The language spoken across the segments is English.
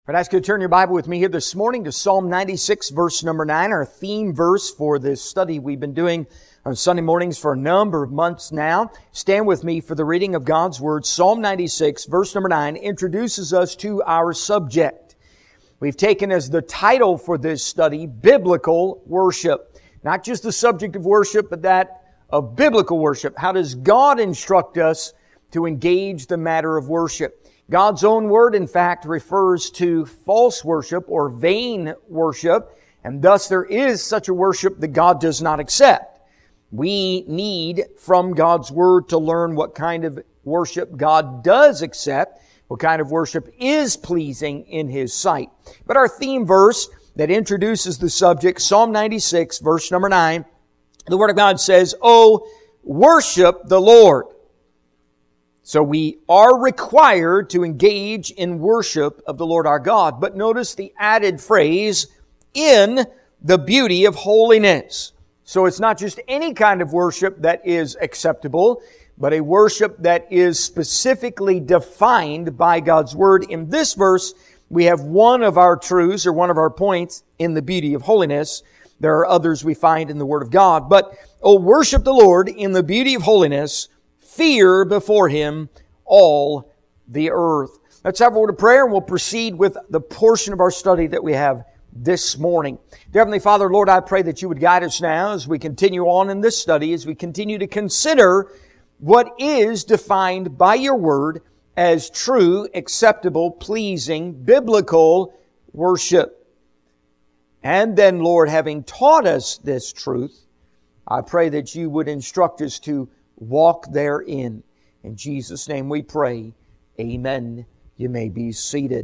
I'd ask you to turn your Bible with me here this morning to Psalm 96, verse number 9, our theme verse for this study we've been doing on Sunday mornings for a number of months now. Stand with me for the reading of God's Word. Psalm 96, verse number 9, introduces us to our subject. We've taken as the title for this study, Biblical Worship. Not just the subject of worship, but that of biblical worship. How does God instruct us to engage the matter of worship? God's own Word, in fact, refers to false worship or vain worship, and thus there is such a worship that God does not accept. We need from God's Word to learn what kind of worship God does accept, what kind of worship is pleasing in His sight. But our theme verse that introduces the subject, Psalm 96, verse number 9, the Word of God says, "Oh, worship the Lord." So we are required to engage in worship of the Lord our God. But notice the added phrase, "in the beauty of holiness." So it's not just any kind of worship that is acceptable, but a worship that is specifically defined by God's Word. In this verse, we have one of our truths or one of our points in the beauty of holiness. There are others we find in the Word of God. But, "Oh, worship the Lord in the beauty of holiness. Fear before Him all the earth." Let's have a word of prayer and we'll proceed with the portion of our study that we have this morning. Dear Heavenly Father, Lord, I pray that You would guide us now as we continue on in this study, as we continue to consider what is defined by Your Word as true, acceptable, pleasing, biblical worship. And then, Lord, having taught us this truth, I pray that You would instruct us to walk therein. In Jesus' name we pray. Amen. You may be seated.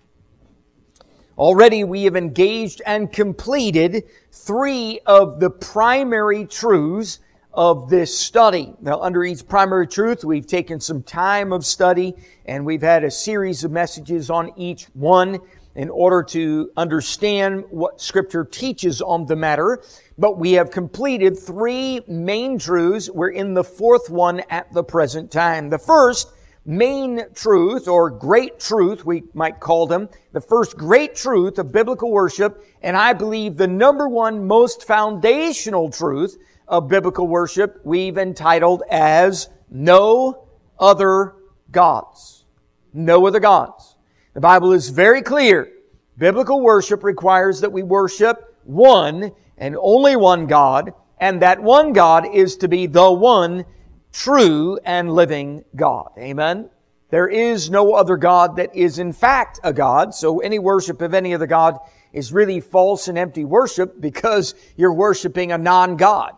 Already we have engaged and completed three of the primary truths of this study. Now, under each primary truth, we've taken some time of study and we've had a series of messages on each one in order to understand what Scripture teaches on the matter. But we have completed three main truths. We're in the fourth one at the present time. The first main truth, or great truth, we might call them, the first great truth of biblical worship, and I believe the number one most foundational truth of biblical worship, we've entitled as No Other Gods. No other gods. The Bible is very clear. Biblical worship requires that we worship one and only one God, and that one God is to be the one true and living God. Amen? There is no other God that is in fact a God, so any worship of any other God is really false and empty worship because you're worshiping a non-God.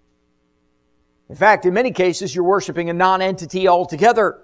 In fact, in many cases, you're worshiping a non-entity altogether.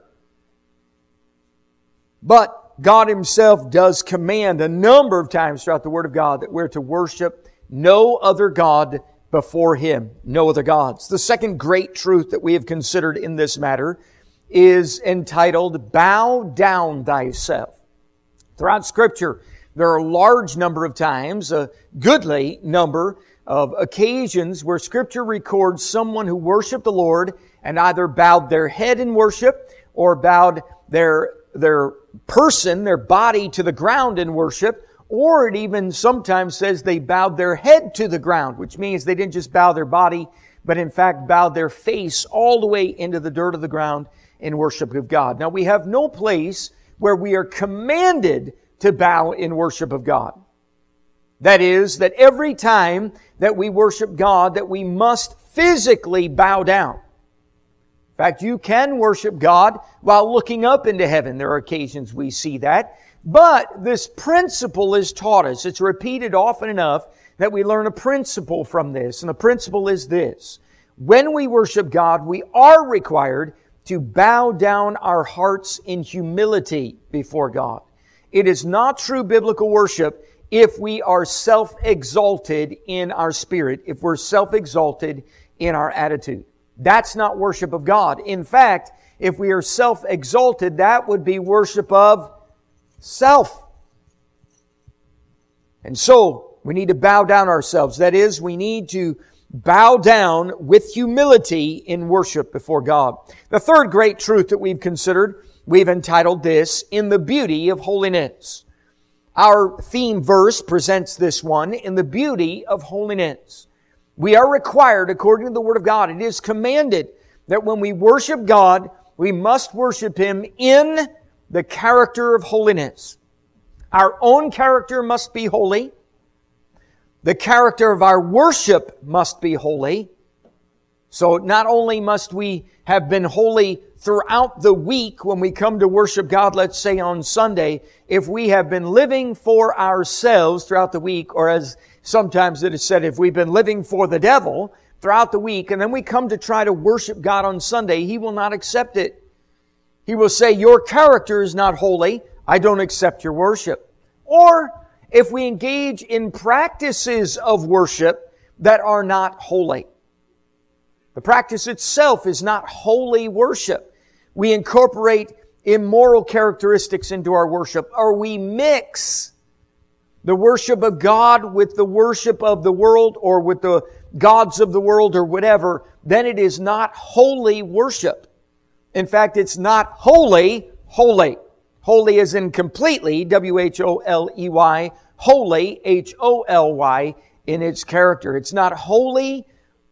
But God Himself does command a number of times throughout the Word of God that we're to worship no other God before Him. No other gods. The second great truth that we have considered in this matter is entitled, "Bow down thyself." Throughout Scripture, there are a large number of times, a goodly number of occasions where Scripture records someone who worshiped the Lord and either bowed their head in worship or bowed their person, their body to the ground in worship, or it even sometimes says they bowed their head to the ground, which means they didn't just bow their body, but in fact bowed their face all the way into the dirt of the ground in worship of God. Now, we have no place where we are commanded to bow in worship of God. That is, that every time that we worship God, that we must physically bow down. In fact, you can worship God while looking up into heaven. There are occasions we see that. But this principle is taught us. It's repeated often enough that we learn a principle from this. And the principle is this. When we worship God, we are required to bow down our hearts in humility before God. It is not true biblical worship if we are self-exalted in our spirit, if we're self-exalted in our attitude. That's not worship of God. In fact, if we are self-exalted, that would be worship of self. And so, we need to bow down ourselves. That is, we need to bow down with humility in worship before God. The third great truth that we've considered, we've entitled this, In the Beauty of Holiness. Our theme verse presents this one in the beauty of holiness. We are required, according to the Word of God, it is commanded that when we worship God, we must worship Him in the character of holiness. Our own character must be holy. The character of our worship must be holy. So not only must we have been holy throughout the week when we come to worship God, let's say on Sunday, if we have been living for ourselves throughout the week, or as sometimes it is said, if we've been living for the devil throughout the week, and then we come to try to worship God on Sunday, He will not accept it. He will say, your character is not holy. I don't accept your worship. Or if we engage in practices of worship that are not holy. The practice itself is not holy worship. We incorporate immoral characteristics into our worship, or we mix the worship of God with the worship of the world, or with the gods of the world, or whatever, then it is not holy worship. In fact, it's not holy. Holy as in completely, W-H-O-L-E-Y, holy, H-O-L-Y, in its character. It's not holy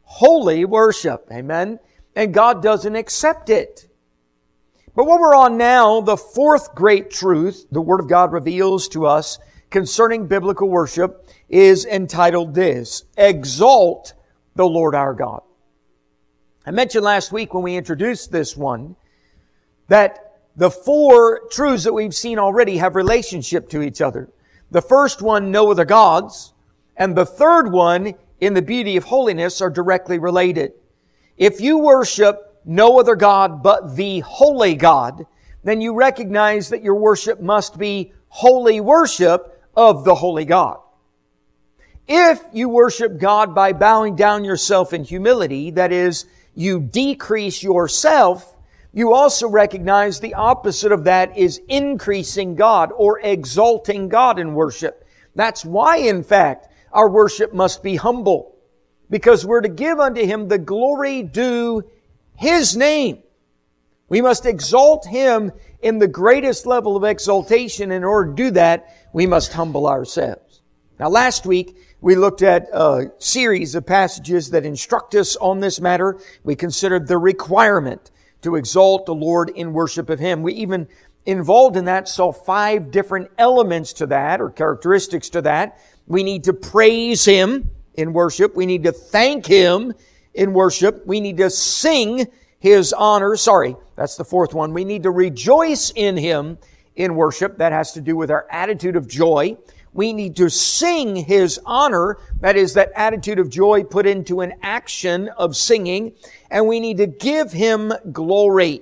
worship. Amen? And God doesn't accept it. But what we're on now, the fourth great truth the Word of God reveals to us concerning biblical worship is entitled this: Exalt the Lord our God. I mentioned last week when we introduced this one that the four truths that we've seen already have relationship to each other. The first one, no other gods, and the third one, in the beauty of holiness, are directly related. If you worship no other God but the holy God, then you recognize that your worship must be holy worship of the holy God. If you worship God by bowing down yourself in humility, that is, you decrease yourself, you also recognize the opposite of that is increasing God or exalting God in worship. That's why, in fact, our worship must be humble, because we're to give unto Him the glory due His name. We must exalt Him in the greatest level of exaltation. In order to do that, we must humble ourselves. Now, last week, we looked at a series of passages that instruct us on this matter. We considered the requirement to exalt the Lord in worship of Him. We even involved in that saw 5 different elements to that, or characteristics to that. We need to praise Him in worship. We need to thank Him in worship. We need to sing His honor. That's the fourth one. We need to rejoice in Him in worship. That has to do with our attitude of joy. We need to sing His honor. That is, that attitude of joy put into an action of singing. And we need to give Him glory.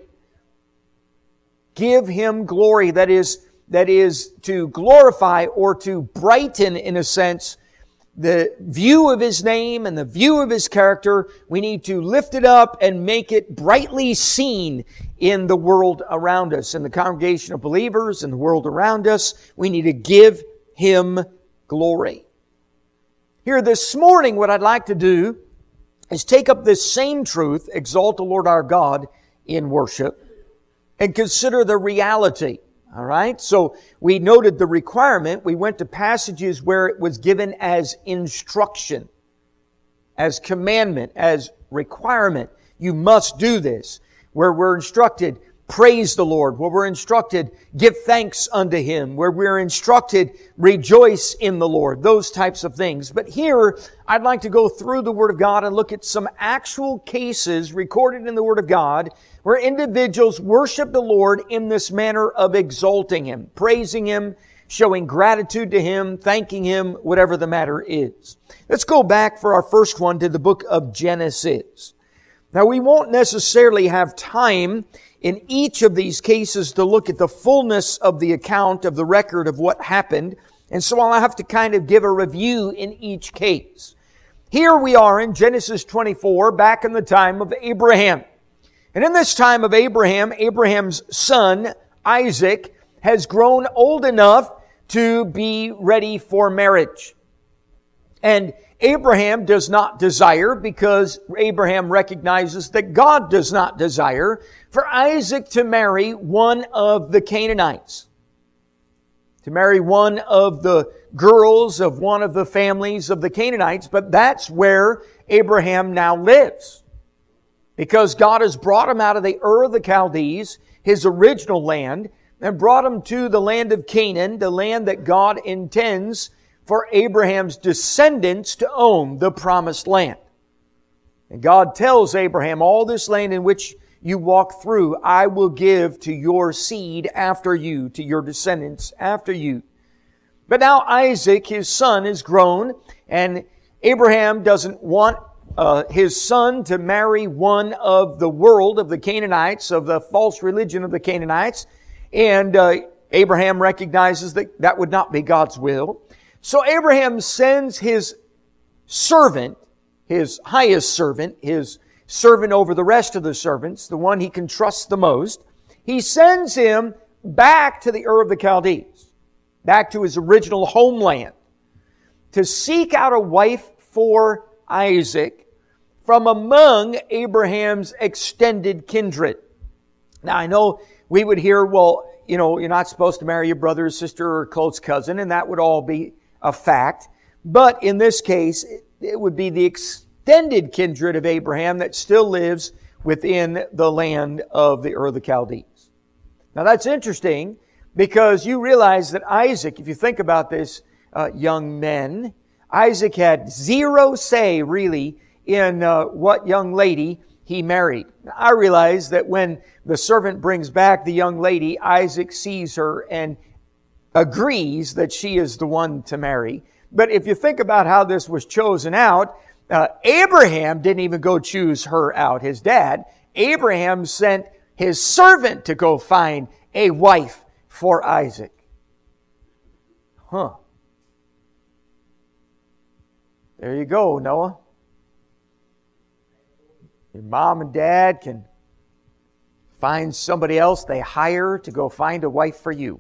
Give Him glory. That is to glorify or to brighten, in a sense, the view of His name and the view of His character. We need to lift it up and make it brightly seen in the world around us, in the congregation of believers, in the world around us. We need to give Him glory. Here this morning, what I'd like to do is take up this same truth, exalt the Lord our God in worship, and consider the reality. All right? So we noted the requirement. We went to passages where it was given as instruction, as commandment, as requirement. You must do this. Where we're instructed, praise the Lord. Where we're instructed, give thanks unto Him. Where we're instructed, rejoice in the Lord. Those types of things. But here, I'd like to go through the Word of God and look at some actual cases recorded in the Word of God where individuals worship the Lord in this manner of exalting Him, praising Him, showing gratitude to Him, thanking Him, whatever the matter is. Let's go back for our first one to the book of Genesis. Now, we won't necessarily have time in each of these cases to look at the fullness of the account of the record of what happened, and so I'll have to kind of give a review in each case. Here we are in Genesis 24, back in the time of Abraham. And in this time of Abraham, Abraham's son, Isaac, has grown old enough to be ready for marriage. And Abraham does not desire, because Abraham recognizes that God does not desire, for Isaac to marry one of the Canaanites. to marry one of the girls of one of the families of the Canaanites, but that's where Abraham now lives. Because God has brought him out of the Ur of the Chaldees, his original land, and brought him to the land of Canaan, the land that God intends for Abraham's descendants to own, the promised land. And God tells Abraham, all this land in which you walk through, I will give to your seed after you, to your descendants after you. But now Isaac, his son, is grown, and Abraham doesn't want his son to marry one of the world of the Canaanites, of the false religion of the Canaanites. And Abraham recognizes that that would not be God's will. So Abraham sends his servant, his highest servant, his servant over the rest of the servants, the one he can trust the most. He sends him back to the Ur of the Chaldees, back to his original homeland, to seek out a wife for Isaac from among Abraham's extended kindred. Now, I know we would hear, well, you're not supposed to marry your brother or sister or close cousin, and that would all be a fact. But in this case, it would be the extended kindred of Abraham that still lives within the land of the Ur of the Chaldees. Now, that's interesting because you realize that Isaac, if you think about this, young men, Isaac had zero say, really, in what young lady he married. I realize that when the servant brings back the young lady, Isaac sees her and agrees that she is the one to marry. But if you think about how this was chosen out, Abraham didn't even go choose her out, his dad. Abraham sent his servant to go find a wife for Isaac. There you go, Noah. Your mom and dad can find somebody else they hire to go find a wife for you.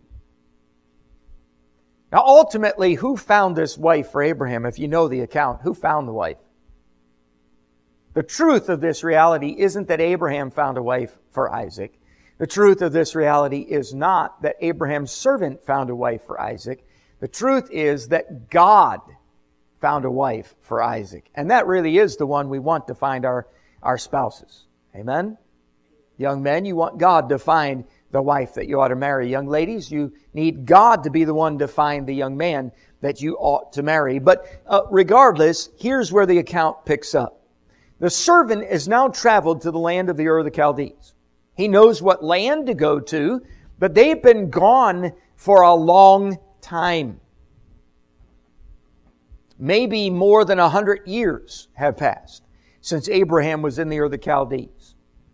Now, ultimately, who found this wife for Abraham? If you know the account, who found the wife? The truth of this reality isn't that Abraham found a wife for Isaac. The truth of this reality is not that Abraham's servant found a wife for Isaac. The truth is that God found a wife for Isaac. And that really is the one we want to find our spouses. Amen? Young men, you want God to find the wife that you ought to marry. Young ladies, you need God to be the one to find the young man that you ought to marry. But regardless, here's where the account picks up. The servant has now traveled to the land of the Ur of the Chaldees. He knows what land to go to, but they've been gone for a long time. Maybe more than 100 years have passed since Abraham was in the Ur of the Chaldees.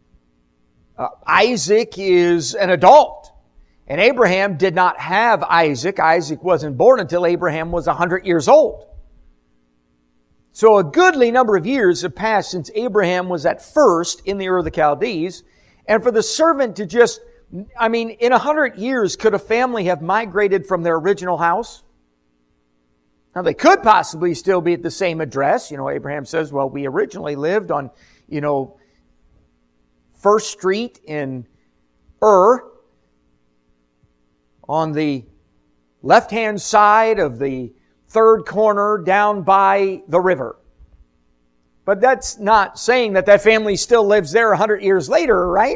Isaac is an adult, and Abraham did not have Isaac. Isaac wasn't born until Abraham was 100 years old. So a goodly number of years have passed since Abraham was at first in the Ur of the Chaldees, and for the servant to just, in 100 years, could a family have migrated from their original house? Now, they could possibly still be at the same address. Abraham says, well, we originally lived on, 1st Street in Ur, on the left-hand side of the third corner down by the river. But that's not saying that family still lives there 100 years later, right?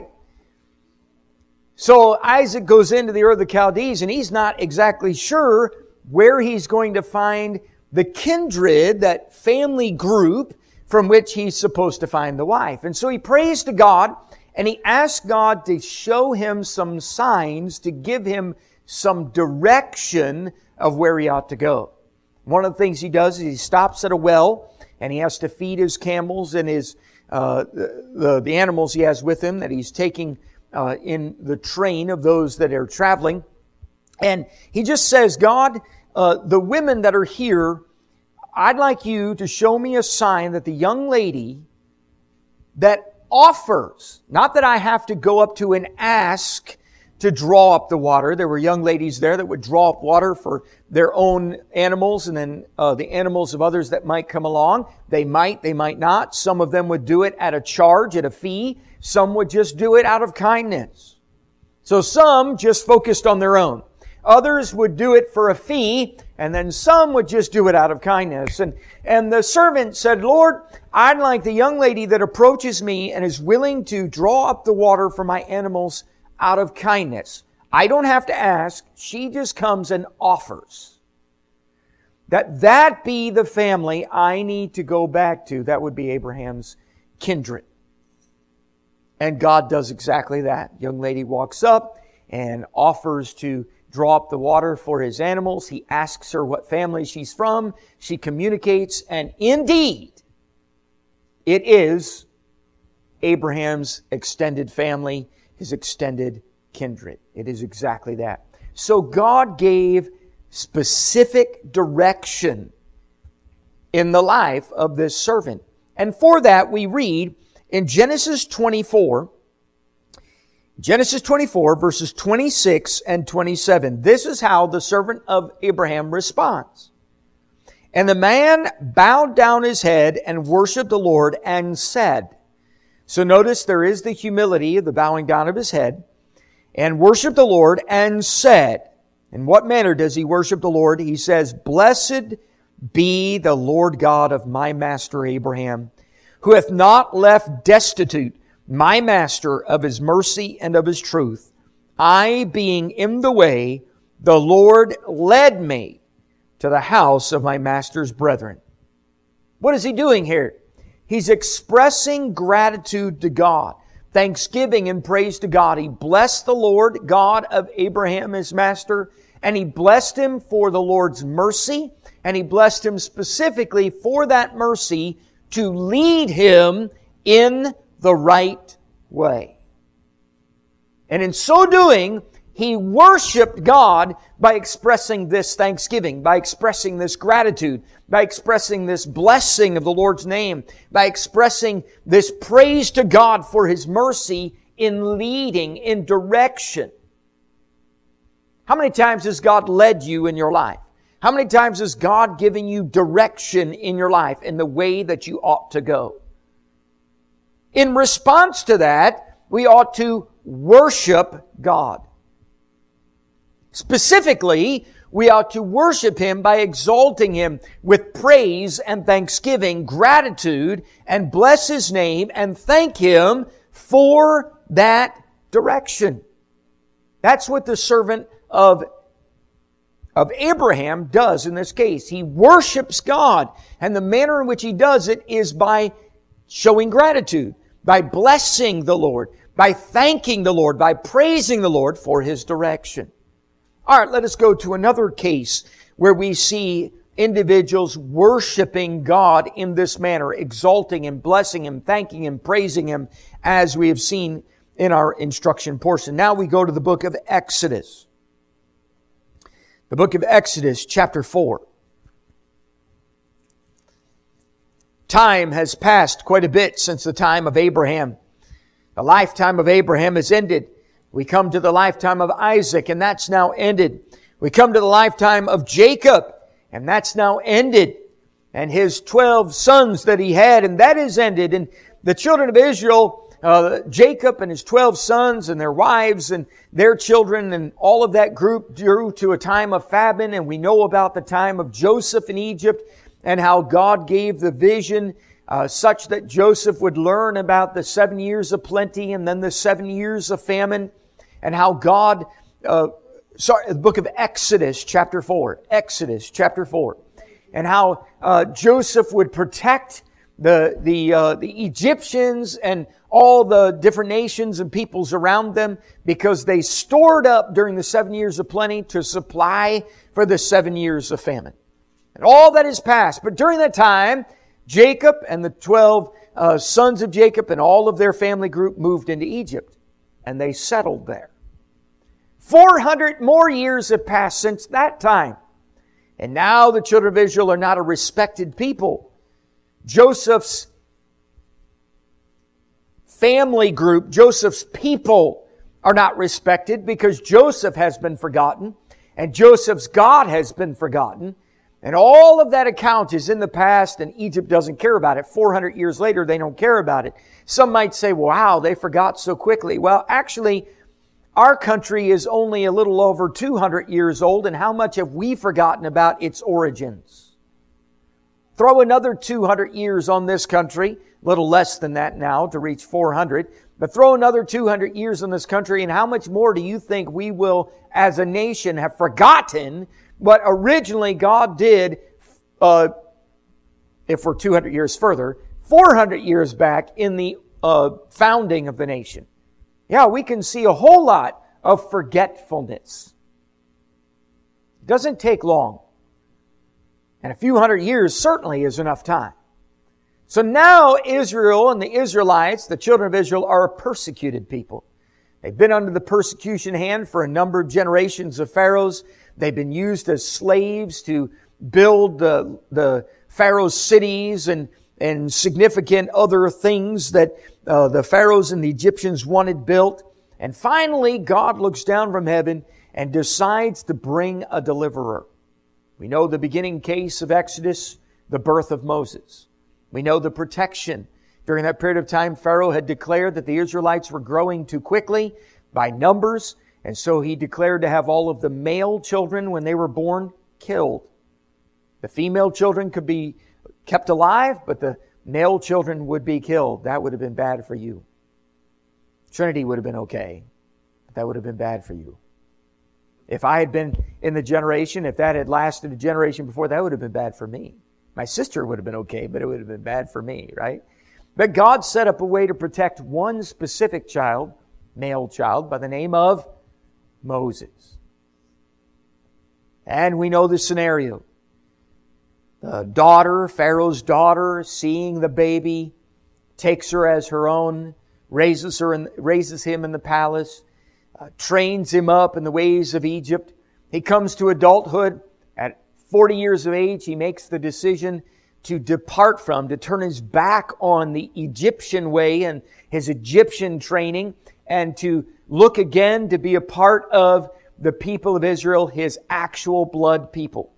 So Isaac goes into the Ur of the Chaldees, and he's not exactly sure where he's going to find the kindred, that family group from which he's supposed to find the wife. And so he prays to God, and he asks God to show him some signs, to give him some direction of where he ought to go. One of the things he does is he stops at a well, and he has to feed his camels and his the animals he has with him that he's taking in the train of those that are traveling. And he just says, God, the women that are here, I'd like you to show me a sign that the young lady that offers, not that I have to go up to and ask to draw up the water. There were young ladies there that would draw up water for their own animals and then the animals of others that might come along. They might not. Some of them would do it at a charge, at a fee. Some would just do it out of kindness. So some just focused on their own. Others would do it for a fee, and then some would just do it out of kindness. And the servant said, Lord, I'd like the young lady that approaches me and is willing to draw up the water for my animals out of kindness. I don't have to ask. She just comes and offers. That be the family I need to go back to. That would be Abraham's kindred. And God does exactly that. Young lady walks up and offers to draw up the water for his animals. He asks her what family she's from. She communicates, and indeed, it is Abraham's extended family, his extended kindred. It is exactly that. So God gave specific direction in the life of this servant. And for that we read in Genesis 24 verses 26 and 27. This is how the servant of Abraham responds. And the man bowed down his head and worshiped the Lord and said. So notice there is the humility of the bowing down of his head. And worshiped the Lord and said. In what manner does he worship the Lord? He says, Blessed be the Lord God of my master Abraham, who hath not left destitute my master of his mercy and of his truth. I being in the way, the Lord led me to the house of my master's brethren. What is he doing here? He's expressing gratitude to God, thanksgiving and praise to God. He blessed the Lord God of Abraham, his master, and he blessed him for the Lord's mercy, and he blessed him specifically for that mercy to lead him in the right way. And in so doing, he worshiped God by expressing this thanksgiving, by expressing this gratitude, by expressing this blessing of the Lord's name, by expressing this praise to God for His mercy in leading, in direction. How many times has God led you in your life? How many times has God given you direction in your life in the way that you ought to go? In response to that, we ought to worship God. Specifically, we ought to worship Him by exalting Him with praise and thanksgiving, gratitude, and bless His name and thank Him for that direction. That's what the servant of Abraham does in this case. He worships God, and the manner in which he does it is by showing gratitude, by blessing the Lord, by thanking the Lord, by praising the Lord for His direction. All right, let us go to another case where we see individuals worshiping God in this manner, exalting Him, blessing Him, thanking Him, praising Him, as we have seen in our instruction portion. Now we go to the book of Exodus. The book of Exodus, chapter 4. Time has passed quite a bit since the time of Abraham. The lifetime of Abraham has ended. We come to the lifetime of Isaac, and that's now ended. We come to the lifetime of Jacob, and that's now ended. And his 12 sons that he had, and that is ended. And the children of Israel, Jacob and his 12 sons and their wives and their children and all of that group drew to a time of famine. And we know about the time of Joseph in Egypt and how God gave the vision such that Joseph would learn about the 7 years of plenty and then the 7 years of famine, and how God, the book of Exodus chapter 4, Exodus chapter 4, and how Joseph would protect the Egyptians and all the different nations and peoples around them, because they stored up during the 7 years of plenty to supply for the 7 years of famine. And all that is past. But during that time, Jacob and the 12 sons of Jacob and all of their family group moved into Egypt. And they settled there. 400 more years have passed since that time. And now the children of Israel are not a respected people. Joseph's family group, Joseph's people are not respected because Joseph has been forgotten and Joseph's God has been forgotten. And all of that account is in the past, and Egypt doesn't care about it. 400 years later, they don't care about it. Some might say, wow, they forgot so quickly. Well, actually, Our country is only a little over 200 years old, and how much have we forgotten about its origins? Throw another 200 years on this country, a little less than that now to reach 400, but throw another 200 years on this country, and how much more do you think we will, as a nation, have forgotten what originally God did, if we're 200 years further, 400 years back in the founding of the nation? Yeah, we can see a whole lot of forgetfulness. It doesn't take long. And a few hundred years certainly is enough time. So now Israel and the Israelites, the children of Israel, are a persecuted people. They've been under the persecution hand for a number of generations of pharaohs. They've been used as slaves to build the Pharaoh's cities and significant other things that the pharaohs and the Egyptians wanted built. And finally, God looks down from heaven and decides to bring a deliverer. We know the beginning case of Exodus, the birth of Moses. We know the protection. During that period of time, Pharaoh had declared that the Israelites were growing too quickly by numbers, and so he declared to have all of the male children, when they were born, killed. The female children could be kept alive, but the male children would be killed. That would have been bad for you. Trinity would have been okay, but that would have been bad for you. If I had been in the generation, if that had lasted a generation before, that would have been bad for me. My sister would have been okay, but it would have been bad for me, right? But God set up a way to protect one specific child, male child, by the name of Moses. And we know the scenario. The daughter, Pharaoh's daughter, seeing the baby, takes her as her own, raises him in the palace, trains him up in the ways of Egypt. He comes to adulthood. At 40 years of age, he makes the decision to turn his back on the Egyptian way and his Egyptian training, and to look again to be a part of the people of Israel, his actual blood people.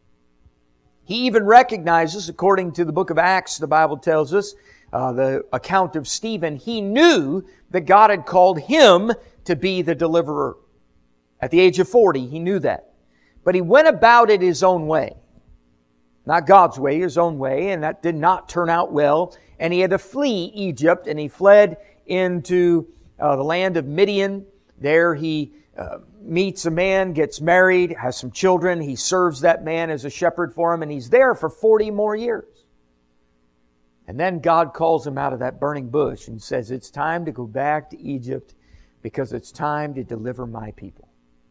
He even recognizes, according to the book of Acts, the Bible tells us, the account of Stephen, he knew that God had called him to be the deliverer. At the age of 40, he knew that. But he went about it his own way. Not God's way, his own way, and that did not turn out well. And he had to flee Egypt, and he fled into the land of Midian. There he meets a man, gets married, has some children. He serves that man as a shepherd for him, and he's there for 40 more years. And then God calls him out of that burning bush and says, it's time to go back to Egypt because it's time to deliver my people.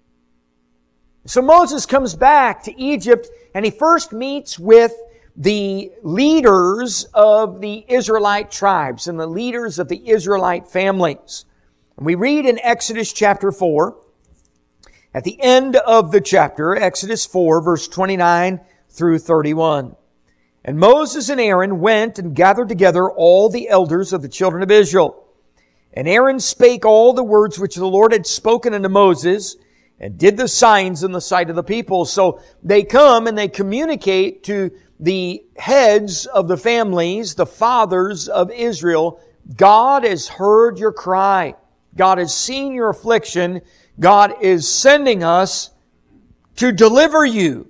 So Moses comes back to Egypt, and he first meets with the leaders of the Israelite tribes and the leaders of the Israelite families. And we read in Exodus chapter 4, at the end of the chapter, Exodus 4, verse 29 through 31. And Moses and Aaron went and gathered together all the elders of the children of Israel. And Aaron spake all the words which the Lord had spoken unto Moses, and did the signs in the sight of the people. So they come and they communicate to the heads of the families, the fathers of Israel, God has heard your cry. God has seen your affliction. God is sending us to deliver you.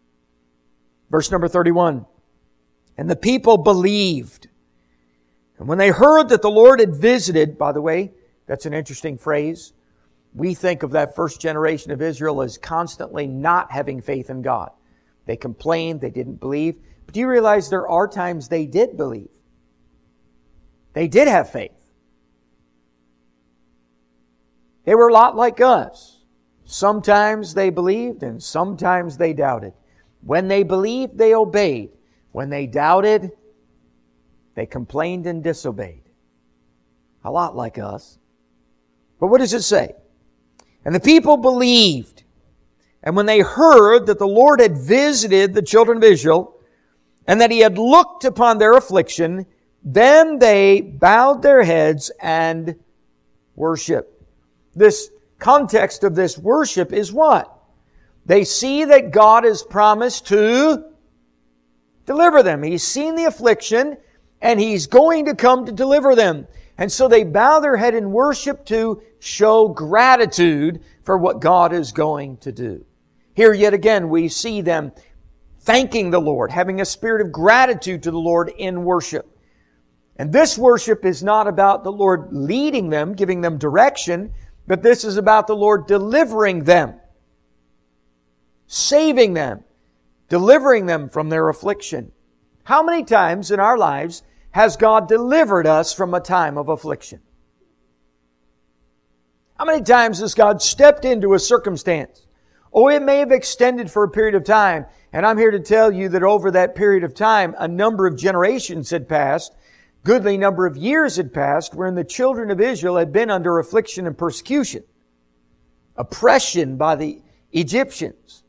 Verse number 31. And the people believed. And when they heard that the Lord had visited, by the way, that's an interesting phrase. We think of that first generation of Israel as constantly not having faith in God. They complained, they didn't believe. But do you realize there are times they did believe? They did have faith. They were a lot like us. Sometimes they believed and sometimes they doubted. When they believed, they obeyed. When they doubted, they complained and disobeyed. A lot like us. But what does it say? And the people believed. And when they heard that the Lord had visited the children of Israel, and that He had looked upon their affliction, then they bowed their heads and worshiped. This context of this worship is what? They see that God has promised to deliver them. He's seen the affliction, and He's going to come to deliver them. And so they bow their head in worship to show gratitude for what God is going to do. Here yet again we see them thanking the Lord, having a spirit of gratitude to the Lord in worship. And this worship is not about the Lord leading them, giving them direction, but this is about the Lord delivering them, saving them, delivering them from their affliction. How many times in our lives has God delivered us from a time of affliction? How many times has God stepped into a circumstance? Oh, it may have extended for a period of time. And I'm here to tell you that over that period of time, a number of generations had passed, goodly number of years had passed, wherein the children of Israel had been under affliction and persecution, oppression by the Egyptians.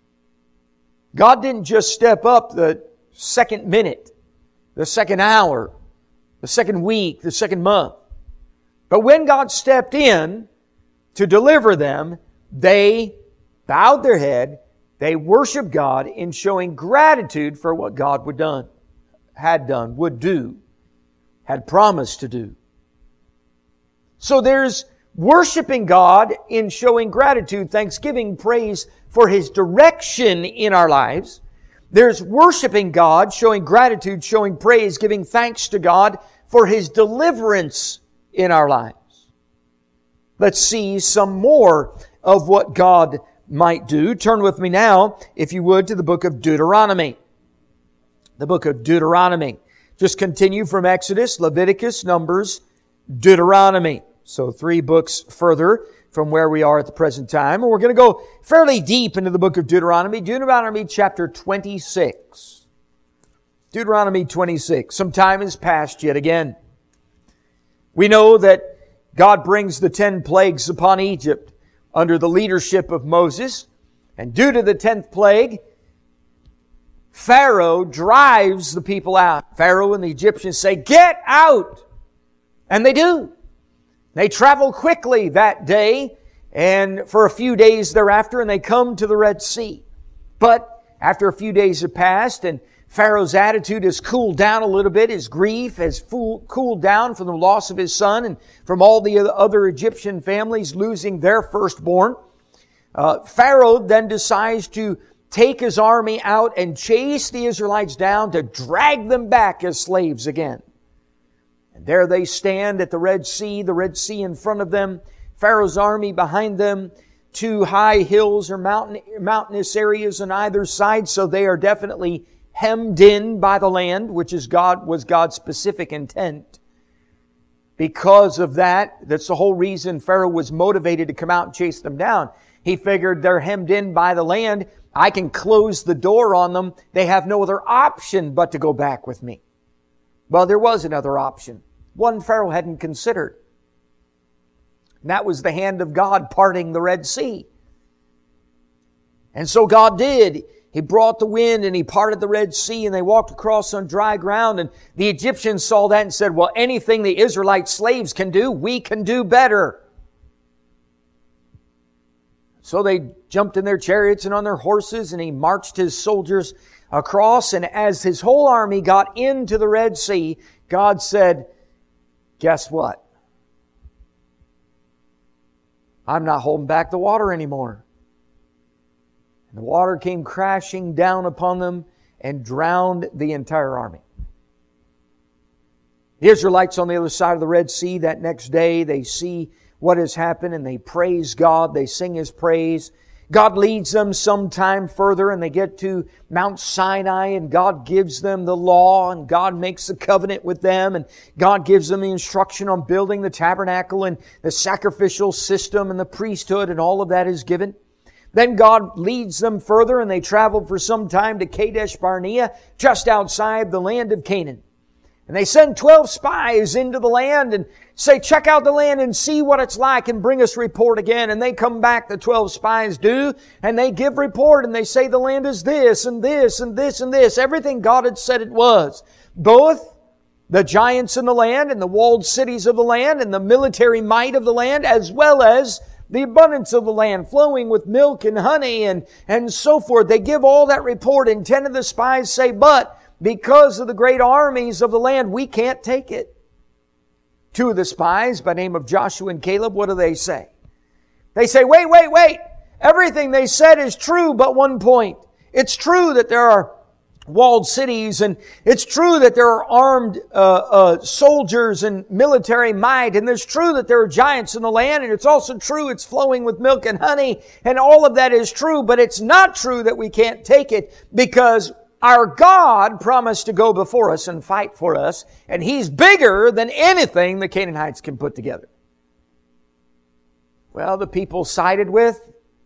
God didn't just step up the second minute, the second hour, the second week, the second month. But when God stepped in to deliver them, they bowed their head, they worshiped God in showing gratitude for what God had done, would do, had promised to do. So there's worshiping God in showing gratitude, thanksgiving, praise for His direction in our lives. There's worshiping God, showing gratitude, showing praise, giving thanks to God for His deliverance in our lives. Let's see some more of what God might do. Turn with me now, if you would, to the book of Deuteronomy. The book of Deuteronomy. Just continue from Exodus, Leviticus, Numbers, Deuteronomy. So 3 books further from where we are at the present time. And we're going to go fairly deep into the book of Deuteronomy. Deuteronomy chapter 26. Deuteronomy 26. Some time has passed yet again. We know that God brings the 10 plagues upon Egypt under the leadership of Moses. And due to the 10th plague, Pharaoh drives the people out. Pharaoh and the Egyptians say, "Get out!" And they do. They travel quickly that day and for a few days thereafter, and they come to the Red Sea. But after a few days have passed and Pharaoh's attitude has cooled down a little bit, his grief has cooled down from the loss of his son and from all the other Egyptian families losing their firstborn, Pharaoh then decides to take his army out and chase the Israelites down to drag them back as slaves again. And there they stand at the Red Sea in front of them, Pharaoh's army behind them, 2 high hills or mountainous areas on either side, so they are definitely hemmed in by the land, which was God's specific intent. Because of that's the whole reason Pharaoh was motivated to come out and chase them down. He figured they're hemmed in by the land. I can close the door on them. They have no other option but to go back with me. Well, there was another option. One Pharaoh hadn't considered. And that was the hand of God parting the Red Sea. And so God did. He brought the wind and He parted the Red Sea and they walked across on dry ground. And the Egyptians saw that and said, well, anything the Israelite slaves can do, we can do better. So they jumped in their chariots and on their horses and He marched His soldiers across. And as His whole army got into the Red Sea, God said, guess what? I'm not holding back the water anymore. And the water came crashing down upon them and drowned the entire army. The Israelites on the other side of the Red Sea, that next day, they see what has happened and they praise God. They sing His praise. God leads them some time further and they get to Mount Sinai and God gives them the law and God makes a covenant with them and God gives them the instruction on building the tabernacle and the sacrificial system and the priesthood and all of that is given. Then God leads them further and they travel for some time to Kadesh Barnea, just outside the land of Canaan. And they send 12 spies into the land and say, check out the land and see what it's like and bring us report again. And they come back, the 12 spies do, and they give report and they say the land is this and this and this and this. Everything God had said it was. Both the giants in the land and the walled cities of the land and the military might of the land, as well as the abundance of the land flowing with milk and honey and so forth. They give all that report and 10 of the spies say, but because of the great armies of the land, we can't take it. Two of the spies by the name of Joshua and Caleb, what do they say? They say, wait. Everything they said is true but one point. It's true that there are walled cities, and it's true that there are armed soldiers and military might, and it's true that there are giants in the land, and it's also true it's flowing with milk and honey, and all of that is true, but it's not true that we can't take it, because our God promised to go before us and fight for us, and He's bigger than anything the Canaanites can put together. Well, the people sided with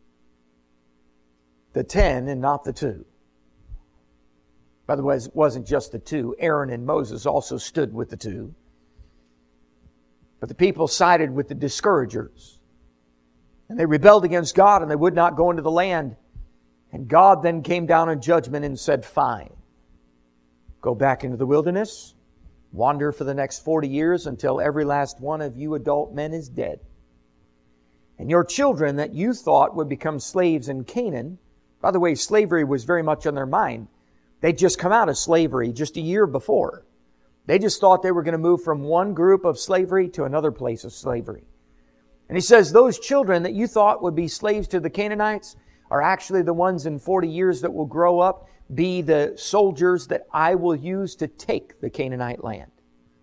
the 10 and not the 2. By the way, it wasn't just the 2. Aaron and Moses also stood with the 2. But the people sided with the discouragers. And they rebelled against God, and they would not go into the land. And God then came down in judgment and said, fine. Go back into the wilderness. Wander for the next 40 years until every last one of you adult men is dead. And your children that you thought would become slaves in Canaan. By the way, slavery was very much on their mind. They'd just come out of slavery just a year before. They just thought they were going to move from one group of slavery to another place of slavery. And He says, those children that you thought would be slaves to the Canaanites are actually the ones in 40 years that will grow up, be the soldiers that I will use to take the Canaanite land.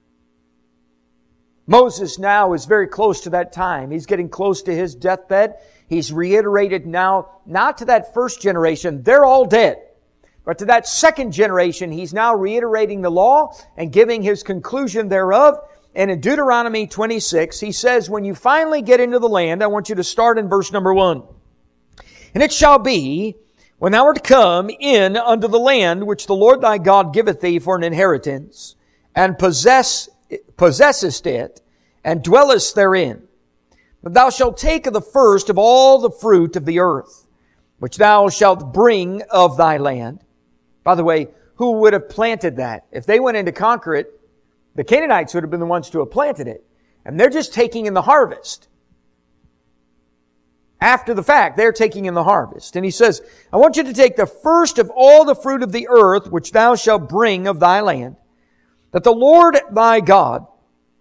Moses now is very close to that time. He's getting close to his deathbed. He's reiterated now, not to that first generation, they're all dead. But to that second generation, he's now reiterating the law and giving his conclusion thereof. And in Deuteronomy 26, he says, when you finally get into the land, I want you to start in verse number 1. And it shall be, when thou art come in unto the land which the Lord thy God giveth thee for an inheritance, and possessest it, and dwellest therein, that thou shalt take of the first of all the fruit of the earth, which thou shalt bring of thy land. By the way, who would have planted that? If they went in to conquer it, the Canaanites would have been the ones to have planted it. And they're just taking in the harvest. After the fact, they're taking in the harvest. And he says, I want you to take the first of all the fruit of the earth, which thou shalt bring of thy land, that the Lord thy God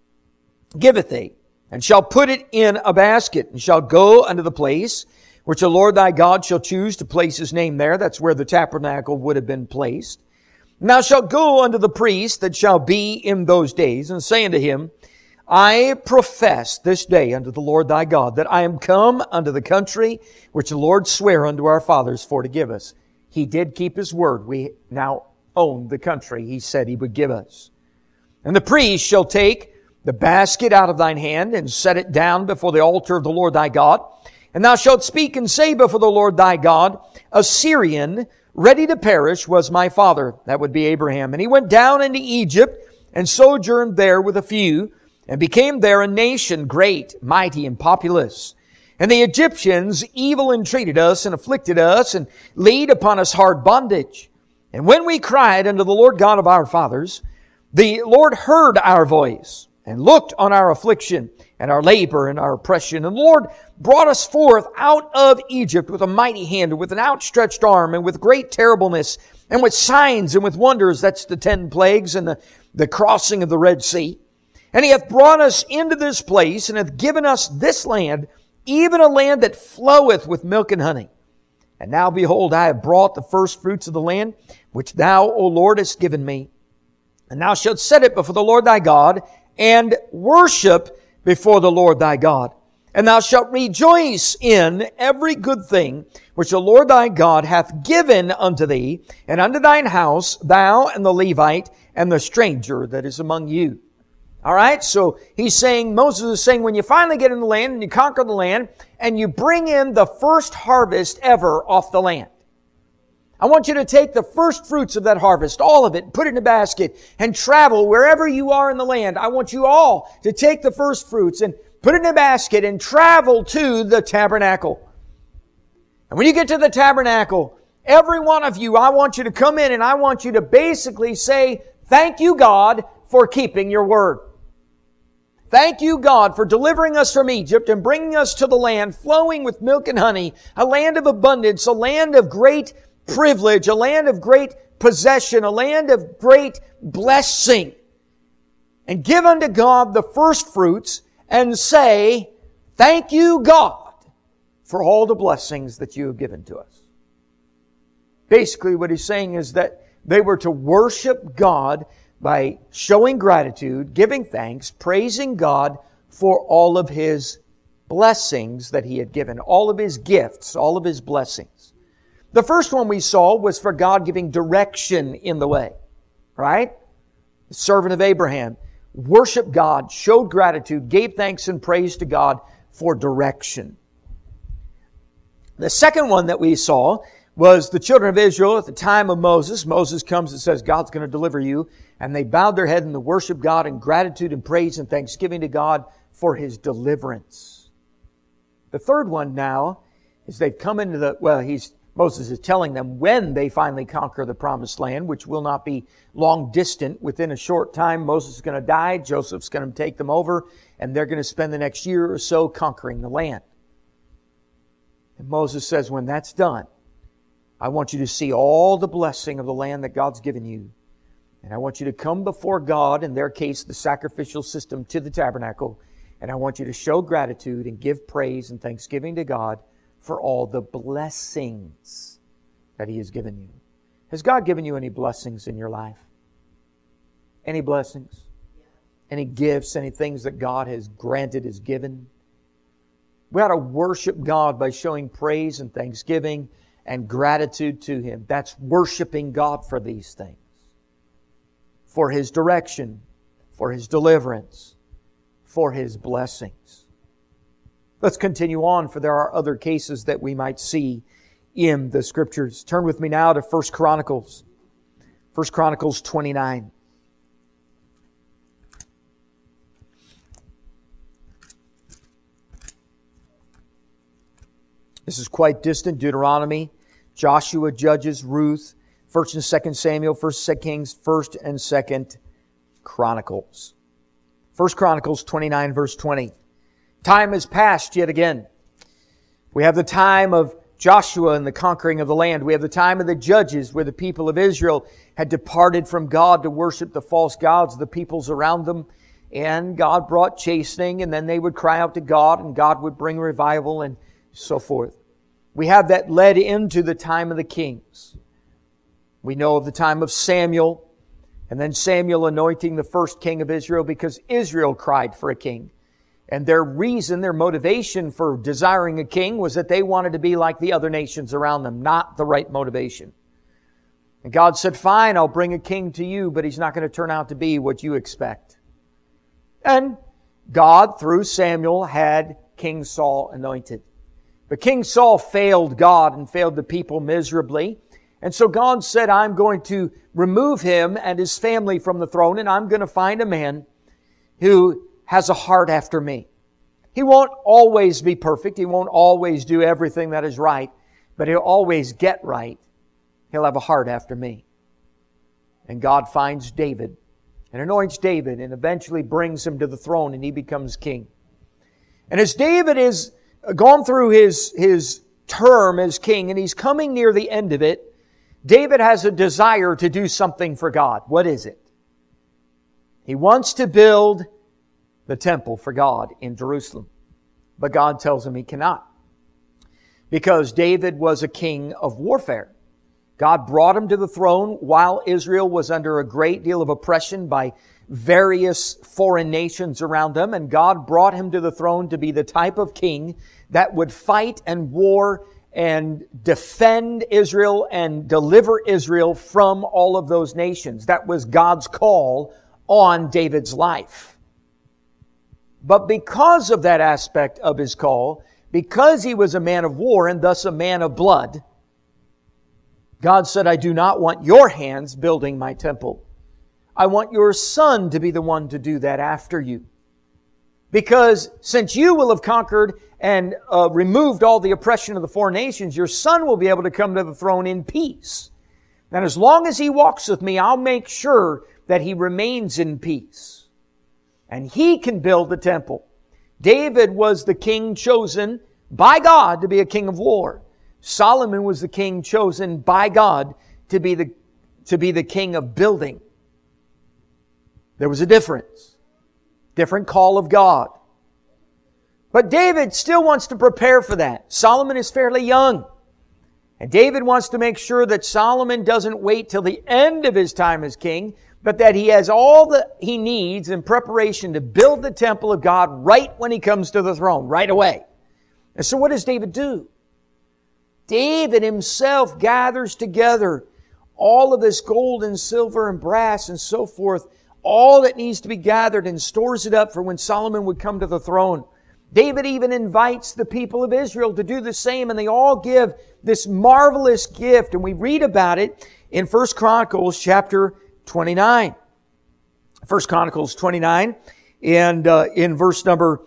giveth thee, and shall put it in a basket, and shall go unto the place which the Lord thy God shall choose to place His name there. That's where the tabernacle would have been placed. And thou shalt go unto the priest that shall be in those days, and say unto him, I profess this day unto the Lord thy God, that I am come unto the country which the Lord sware unto our fathers for to give us. He did keep His word. We now own the country He said He would give us. And the priest shall take the basket out of thine hand, and set it down before the altar of the Lord thy God. And thou shalt speak and say before the Lord thy God, a Syrian ready to perish was my father. That would be Abraham. And he went down into Egypt and sojourned there with a few, and became there a nation great, mighty, and populous. And the Egyptians evil entreated us and afflicted us, and laid upon us hard bondage. And when we cried unto the Lord God of our fathers, the Lord heard our voice, and looked on our affliction, and our labor, and our oppression. And the Lord brought us forth out of Egypt with a mighty hand, and with an outstretched arm, and with great terribleness, and with signs, and with wonders. That's the 10 plagues, and the crossing of the Red Sea. And He hath brought us into this place, and hath given us this land, even a land that floweth with milk and honey. And now behold, I have brought the first fruits of the land, which thou, O Lord, hast given me. And thou shalt set it before the Lord thy God, and worship before the Lord thy God. And thou shalt rejoice in every good thing which the Lord thy God hath given unto thee, and unto thine house, thou and the Levite, and the stranger that is among you. All right, so he's saying, Moses is saying, when you finally get in the land and you conquer the land and you bring in the first harvest ever off the land, I want you to take the first fruits of that harvest, all of it, put it in a basket, and travel wherever you are in the land. I want you all to take the first fruits and put it in a basket and travel to the tabernacle. And when you get to the tabernacle, every one of you, I want you to come in and I want you to basically say, thank you, God, for keeping your word. Thank you, God, for delivering us from Egypt and bringing us to the land flowing with milk and honey, a land of abundance, a land of great privilege, a land of great possession, a land of great blessing. and give unto God the first fruits and say, thank you, God, for all the blessings that you have given to us. Basically, what he's saying is that they were to worship God by showing gratitude, giving thanks, praising God for all of His blessings that He had given, all of His gifts, all of His blessings. The first one we saw was for God giving direction in the way, right? The servant of Abraham worshiped God, showed gratitude, gave thanks and praise to God for direction. The second one that we saw was the children of Israel at the time of Moses. Moses comes and says, God's going to deliver you. And they bowed their head and they worshiped God in gratitude and praise and thanksgiving to God for His deliverance. The third one now is they've come into Moses is telling them when they finally conquer the promised land, which will not be long distant. Within a short time, Moses is going to die. Joseph's going to take them over, and they're going to spend the next year or so conquering the land. And Moses says, when that's done, I want you to see all the blessing of the land that God's given you. And I want you to come before God, in their case, the sacrificial system, to the tabernacle. And I want you to show gratitude and give praise and thanksgiving to God for all the blessings that He has given you. Has God given you any blessings in your life? Any blessings? Any gifts? Any things that God has granted, has given? We ought to worship God by showing praise and thanksgiving and gratitude to Him. That's worshiping God for these things. For His direction, for His deliverance, for His blessings. Let's continue on, for there are other cases that we might see in the Scriptures. Turn with me now to 1 Chronicles. 1 Chronicles 29. This is quite distant. Deuteronomy, Joshua, Judges, Ruth, 1st and 2nd Samuel, 1st Kings, 1st and 2nd Chronicles. 1 Chronicles 29, verse 20. Time has passed yet again. We have the time of Joshua and the conquering of the land. We have the time of the Judges, where the people of Israel had departed from God to worship the false gods of the peoples around them. And God brought chastening, and then they would cry out to God, and God would bring revival, and so forth. We have that led into the time of the kings. We know of the time of Samuel, and then Samuel anointing the first king of Israel because Israel cried for a king. And their reason, their motivation for desiring a king was that they wanted to be like the other nations around them, not the right motivation. And God said, fine, I'll bring a king to you, but he's not going to turn out to be what you expect. And God, through Samuel, had King Saul anointed. But King Saul failed God and failed the people miserably. And so God said, I'm going to remove him and his family from the throne, and I'm going to find a man who has a heart after me. He won't always be perfect. He won't always do everything that is right, but he'll always get right. He'll have a heart after me. And God finds David and anoints David and eventually brings him to the throne, and he becomes king. And as David is gone through his term as king, and he's coming near the end of it, David has a desire to do something for God. What is it? He wants to build the temple for God in Jerusalem. But God tells him he cannot. Because David was a king of warfare. God brought him to the throne while Israel was under a great deal of oppression by various foreign nations around them. And God brought him to the throne to be the type of king that would fight and war and defend Israel and deliver Israel from all of those nations. That was God's call on David's life. But because of that aspect of his call, because he was a man of war and thus a man of blood, God said, I do not want your hands building my temple. I want your son to be the one to do that after you. Because since you will have conquered and removed all the oppression of the foreign nations, your son will be able to come to the throne in peace. And as long as he walks with me, I'll make sure that he remains in peace. And he can build the temple. David was the king chosen by God to be a king of war. Solomon was the king chosen by God to be the king of building. There was a difference. different call of God. But David still wants to prepare for that. Solomon is fairly young. And David wants to make sure that Solomon doesn't wait till the end of his time as king, but that he has all that he needs in preparation to build the temple of God right when he comes to the throne, right away. And so what does David do? David himself gathers together all of this gold and silver and brass and so forth, all that needs to be gathered, and stores it up for when Solomon would come to the throne. David even invites the people of Israel to do the same, and they all give this marvelous gift. And we read about it in 1 Chronicles chapter 29. 1 Chronicles 29, and in verse number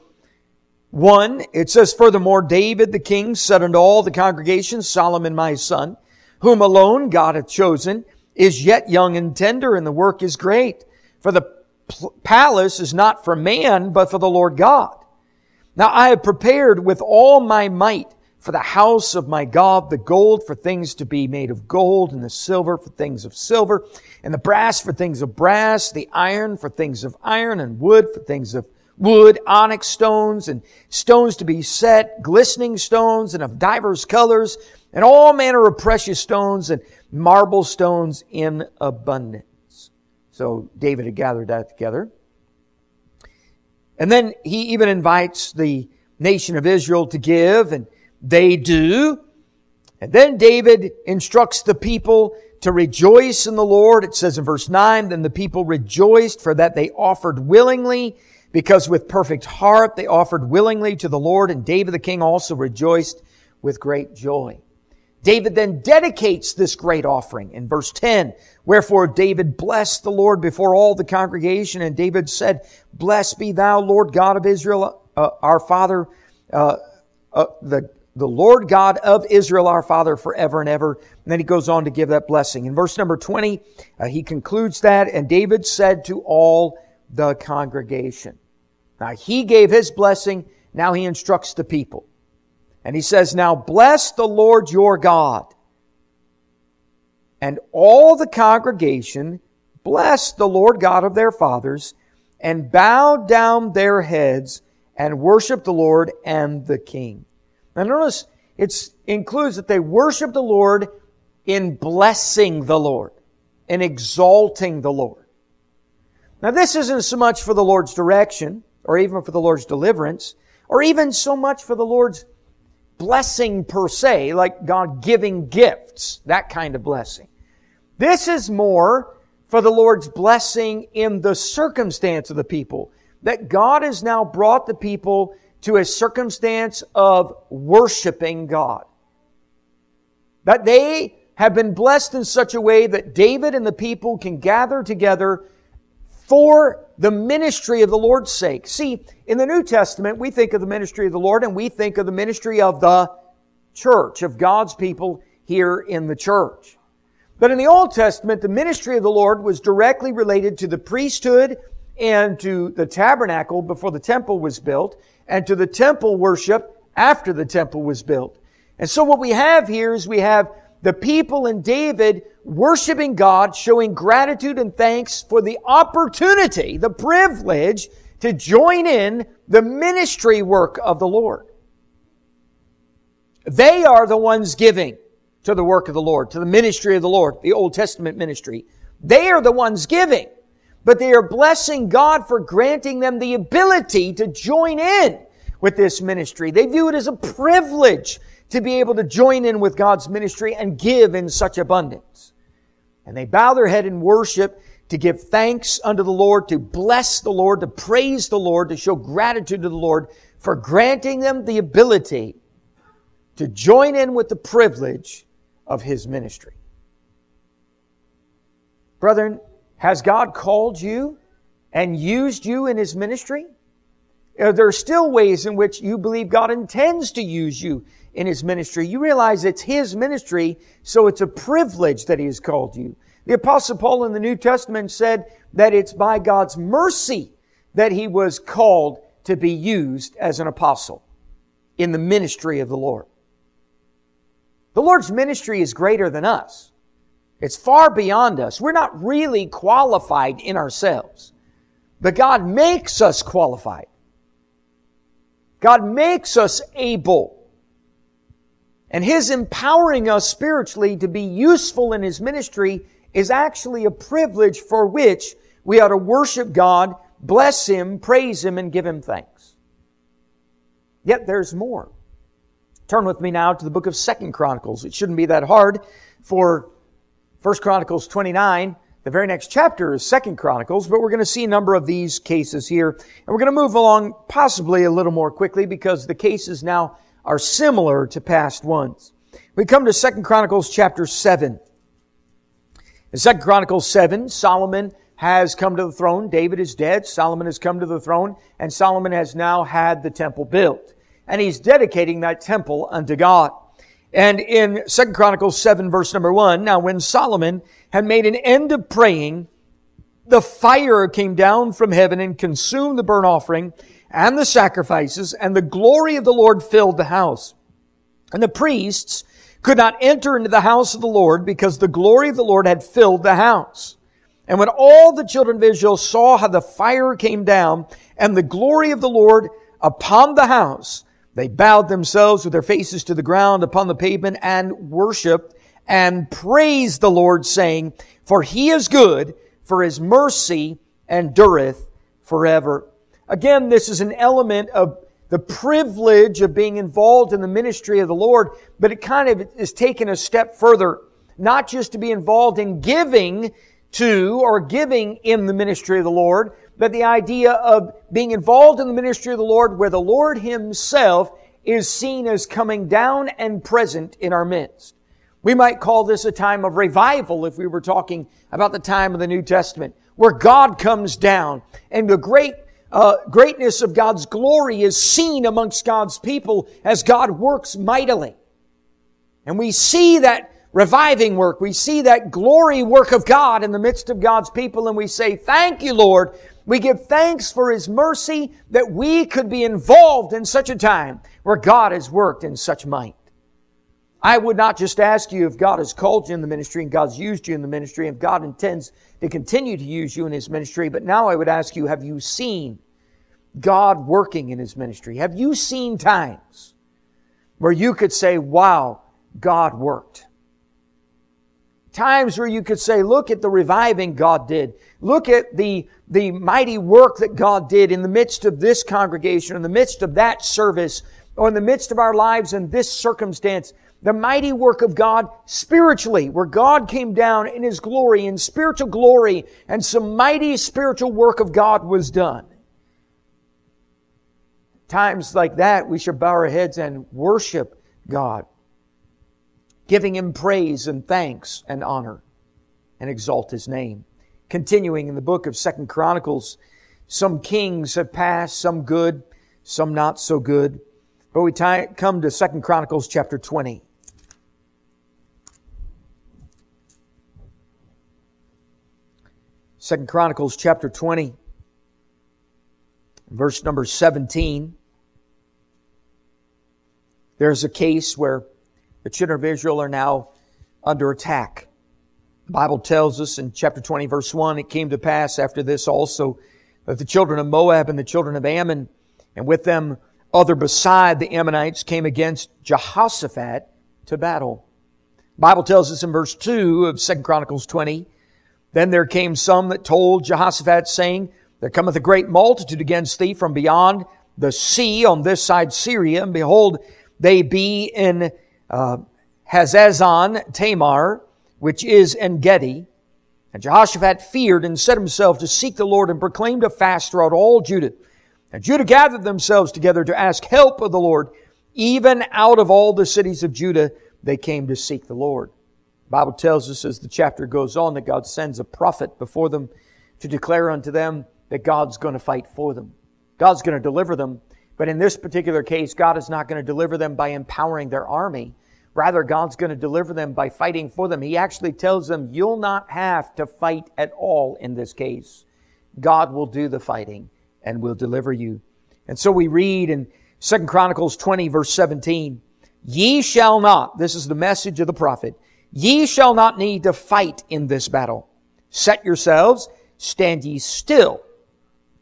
1, it says, "Furthermore, David the king said unto all the congregation, Solomon my son, whom alone God hath chosen, is yet young and tender, and the work is great. For the palace is not for man, but for the Lord God. Now I have prepared with all my might for the house of my God the gold for things to be made of gold, and the silver for things of silver, and the brass for things of brass, the iron for things of iron, and wood for things of wood, onyx stones, and stones to be set, glistening stones, and of divers colors, and all manner of precious stones, and marble stones in abundance." So David had gathered that together. And then he even invites the nation of Israel to give, and they do. And then David instructs the people to rejoice in the Lord. It says in verse 9, "Then the people rejoiced, for that they offered willingly, because with perfect heart they offered willingly to the Lord. And David the king also rejoiced with great joy." David then dedicates this great offering in verse 10. "Wherefore David blessed the Lord before all the congregation. And David said, Blessed be thou, Lord God of Israel, our Father, the Lord God of Israel, our Father, forever and ever." And then he goes on to give that blessing. In verse number 20, he concludes that, "And David said to all the congregation." Now he gave his blessing. Now he instructs the people. And he says, "Now bless the Lord your God." And all the congregation blessed the Lord God of their fathers, and bowed down their heads, and worshiped the Lord and the king. Now notice, it includes that they worship the Lord in blessing the Lord, in exalting the Lord. Now this isn't so much for the Lord's direction, or even for the Lord's deliverance, or even so much for the Lord's blessing per se, like God giving gifts, that kind of blessing. This is more for the Lord's blessing in the circumstance of the people, that God has now brought the people to a circumstance of worshiping God. That they have been blessed in such a way that David and the people can gather together for the ministry of the Lord's sake. See, in the New Testament, we think of the ministry of the Lord, and we think of the ministry of the church, of God's people here in the church. But in the Old Testament, the ministry of the Lord was directly related to the priesthood and to the tabernacle before the temple was built, and to the temple worship after the temple was built. And so what we have here is we have the people and David worshiping God, showing gratitude and thanks for the opportunity, the privilege to join in the ministry work of the Lord. They are the ones giving to the work of the Lord, to the ministry of the Lord, the Old Testament ministry. They are the ones giving, but they are blessing God for granting them the ability to join in with this ministry. They view it as a privilege to be able to join in with God's ministry and give in such abundance. And they bow their head in worship to give thanks unto the Lord, to bless the Lord, to praise the Lord, to show gratitude to the Lord for granting them the ability to join in with the privilege of His ministry. Brethren, has God called you and used you in His ministry? There are still ways in which you believe God intends to use you in His ministry. You realize it's His ministry, so it's a privilege that He has called you. The Apostle Paul in the New Testament said that it's by God's mercy that he was called to be used as an apostle in the ministry of the Lord. The Lord's ministry is greater than us. It's far beyond us. We're not really qualified in ourselves. but God makes us qualified. God makes us able. And His empowering us spiritually to be useful in His ministry is actually a privilege for which we ought to worship God, bless Him, praise Him, and give Him thanks. Yet there's more. Turn with me now to the book of 2 Chronicles. It shouldn't be that hard, for 1 Chronicles 29, the very next chapter is 2 Chronicles, but we're going to see a number of these cases here. And we're going to move along possibly a little more quickly because the cases now are similar to past ones. We come to 2 Chronicles chapter 7. In 2 Chronicles 7, Solomon has come to the throne. David is dead. Solomon has come to the throne, and Solomon has now had the temple built. And he's dedicating that temple unto God. And in 2 Chronicles 7 verse number 1, now when Solomon had made an end of praying, the fire came down from heaven and consumed the burnt offering and the sacrifices, and the glory of the Lord filled the house. And the priests could not enter into the house of the Lord because the glory of the Lord had filled the house. And when all the children of Israel saw how the fire came down and the glory of the Lord upon the house, they bowed themselves with their faces to the ground upon the pavement and worshiped and praised the Lord, saying, For He is good, for His mercy endureth forever. Again, this is an element of the privilege of being involved in the ministry of the Lord, but it kind of is taken a step further, not just to be involved in giving to or giving in the ministry of the Lord, but the idea of being involved in the ministry of the Lord where the Lord Himself is seen as coming down and present in our midst. We might call this a time of revival if we were talking about the time of the New Testament, where God comes down and the greatness of God's glory is seen amongst God's people as God works mightily. And we see that reviving work. We see that glory work of God in the midst of God's people, and we say, Thank you, Lord. We give thanks for His mercy that we could be involved in such a time where God has worked in such might. I would not just ask you if God has called you in the ministry and God's used you in the ministry, and if God intends to continue to use you in His ministry, but now I would ask you, have you seen God working in His ministry? Have you seen times where you could say, wow, God worked? Times where you could say, look at the reviving God did. Look at the mighty work that God did in the midst of this congregation, in the midst of that service, or in the midst of our lives in this circumstance. The mighty work of God spiritually, where God came down in His glory, in spiritual glory, and some mighty spiritual work of God was done. Times like that, we should bow our heads and worship God, giving Him praise and thanks and honor, and exalt His name. Continuing in the book of 2 Chronicles, some kings have passed, some good, some not so good. But we come to 2 Chronicles chapter 20. Second Chronicles chapter 20, verse number 17. There's a case where the children of Israel are now under attack. The Bible tells us in chapter 20, verse 1, it came to pass after this also that the children of Moab and the children of Ammon, and with them other beside the Ammonites, came against Jehoshaphat to battle. The Bible tells us in verse 2 of 2 Chronicles 20, Then there came some that told Jehoshaphat, saying, There cometh a great multitude against thee from beyond the sea on this side Syria, and behold, they be in Hazazon Tamar, which is En-gedi. And Jehoshaphat feared and set himself to seek the Lord and proclaimed a fast throughout all Judah. And Judah gathered themselves together to ask help of the Lord. Even out of all the cities of Judah, they came to seek the Lord. The Bible tells us as the chapter goes on that God sends a prophet before them to declare unto them that God's going to fight for them. God's going to deliver them. But in this particular case, God is not going to deliver them by empowering their army. Rather, God's going to deliver them by fighting for them. He actually tells them, you'll not have to fight at all in this case. God will do the fighting and will deliver you. And so we read in 2 Chronicles 20, verse 17, Ye shall not, this is the message of the prophet, Ye shall not need to fight in this battle. Set yourselves, stand ye still,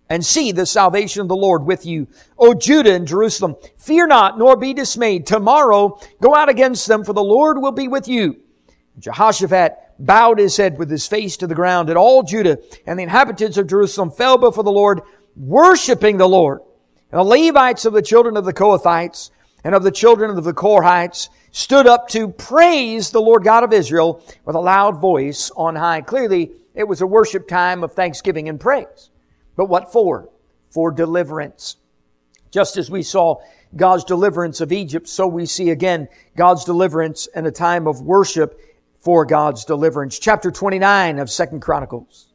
and see the salvation of the Lord with you. O Judah and Jerusalem, fear not, nor be dismayed. Tomorrow go out against them, for the Lord will be with you. Jehoshaphat bowed his head with his face to the ground, and all Judah and the inhabitants of Jerusalem fell before the Lord, worshiping the Lord. And the Levites of the children of the Kohathites and of the children of the Korhites stood up to praise the Lord God of Israel with a loud voice on high. Clearly, it was a worship time of thanksgiving and praise. But what for? For deliverance. Just as we saw God's deliverance of Egypt, so we see again God's deliverance in a time of worship for God's deliverance. Chapter 29 of 2 Chronicles.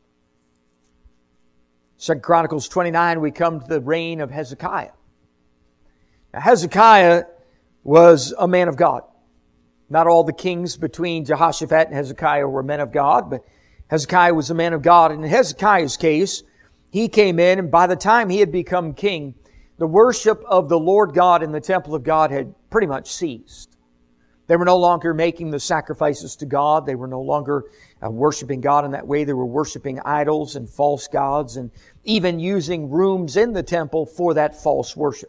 2 Chronicles 29, we come to the reign of Hezekiah. Now, Hezekiah was a man of God. Not all the kings between Jehoshaphat and Hezekiah were men of God, but Hezekiah was a man of God. And in Hezekiah's case, he came in, and by the time he had become king, the worship of the Lord God in the temple of God had pretty much ceased. They were no longer making the sacrifices to God. They were no longer worshiping God in that way. They were worshiping idols and false gods, and even using rooms in the temple for that false worship.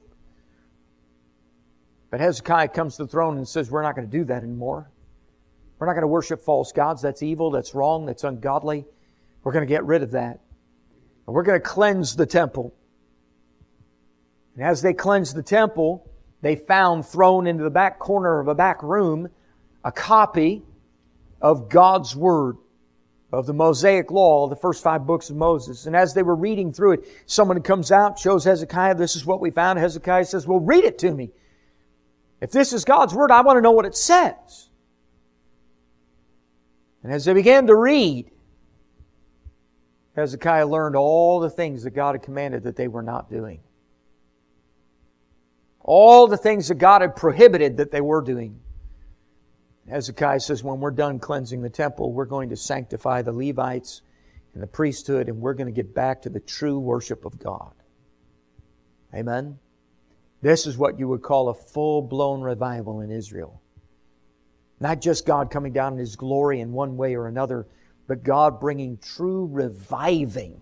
But Hezekiah comes to the throne and says, we're not going to do that anymore. We're not going to worship false gods. That's evil, that's wrong, that's ungodly. We're going to get rid of that. And we're going to cleanse the temple. And as they cleansed the temple, they found thrown into the back corner of a back room a copy of God's Word, of the Mosaic Law, the first 5 books of Moses. And as they were reading through it, someone comes out, shows Hezekiah, this is what we found. Hezekiah says, well, read it to me. If this is God's Word, I want to know what it says. And as they began to read, Hezekiah learned all the things that God had commanded that they were not doing. All the things that God had prohibited that they were doing. Hezekiah says, when we're done cleansing the temple, we're going to sanctify the Levites and the priesthood, and we're going to get back to the true worship of God. Amen? This is what you would call a full-blown revival in Israel. Not just God coming down in His glory in one way or another, but God bringing true reviving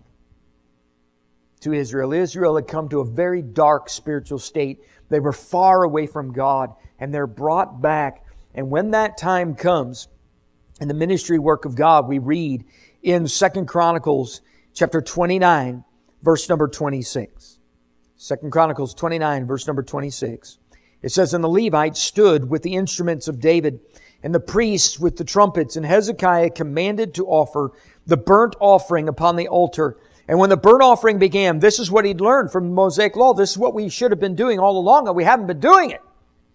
to Israel. Israel had come to a very dark spiritual state. They were far away from God, and they're brought back. And when that time comes, in the ministry work of God, we read in 2 Chronicles chapter 29, verse number 26. 2 Chronicles 29, verse number 26. It says, and the Levites stood with the instruments of David, and the priests with the trumpets, and Hezekiah commanded to offer the burnt offering upon the altar. And when the burnt offering began, this is what he'd learned from the Mosaic Law. This is what we should have been doing all along, and we haven't been doing it.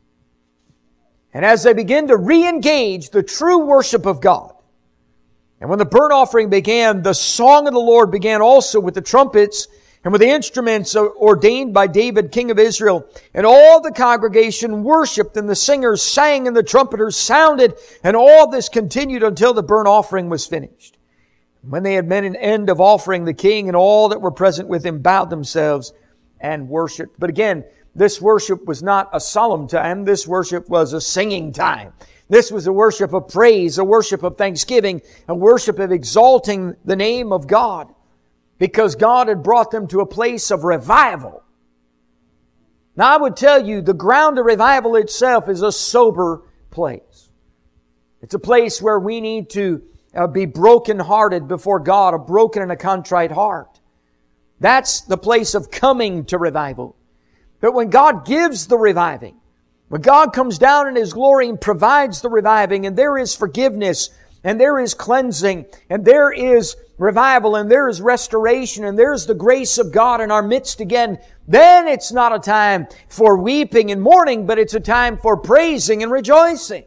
And as they begin to re-engage the true worship of God, and when the burnt offering began, the song of the Lord began also with the trumpets and with the instruments ordained by David, king of Israel. And all the congregation worshipped, and the singers sang, and the trumpeters sounded, and all this continued until the burnt offering was finished. When they had made an end of offering, the king and all that were present with him bowed themselves and worshipped. But again, this worship was not a solemn time. This worship was a singing time. This was a worship of praise, a worship of thanksgiving, a worship of exalting the name of God, because God had brought them to a place of revival. Now, I would tell you, the ground of revival itself is a sober place. It's a place where we need to be brokenhearted before God, a broken and a contrite heart. That's the place of coming to revival. But when God gives the reviving, when God comes down in His glory and provides the reviving, and there is forgiveness, and there is cleansing, and there is revival, and there is restoration, and there's the grace of God in our midst again, then it's not a time for weeping and mourning, but it's a time for praising and rejoicing.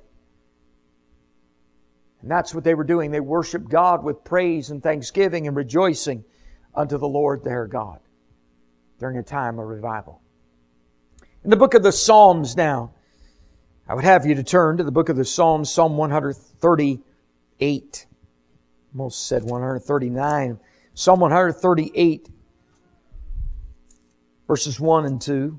And that's what they were doing. They worshiped God with praise and thanksgiving and rejoicing unto the Lord their God during a time of revival. In the book of the Psalms now, I would have you to turn to the book of the Psalms, Psalm 138. Almost said 139. Psalm 138, verses 1 and 2.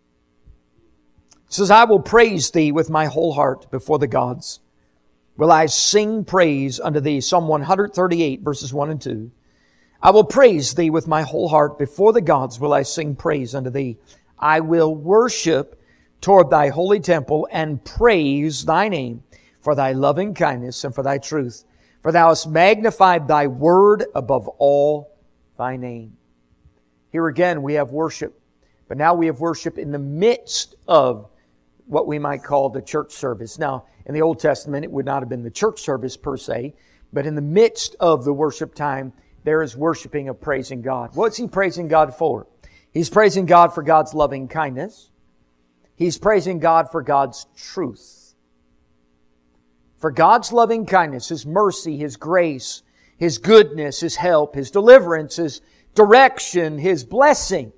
It says, I will praise Thee with my whole heart before the gods. Will I sing praise unto Thee. Psalm 138, verses 1 and 2. I will praise Thee with my whole heart. Before the gods will I sing praise unto Thee. I will worship toward Thy holy temple and praise Thy name for Thy loving kindness and for Thy truth. For Thou hast magnified Thy word above all Thy name. Here again we have worship. But now we have worship in the midst of what we might call the church service. Now, in the Old Testament, it would not have been the church service per se, but in the midst of the worship time, there is worshiping of praising God. What's He praising God for? He's praising God for God's loving kindness. He's praising God for God's truth. For God's loving kindness, His mercy, His grace, His goodness, His help, His deliverance, His direction, His blessing,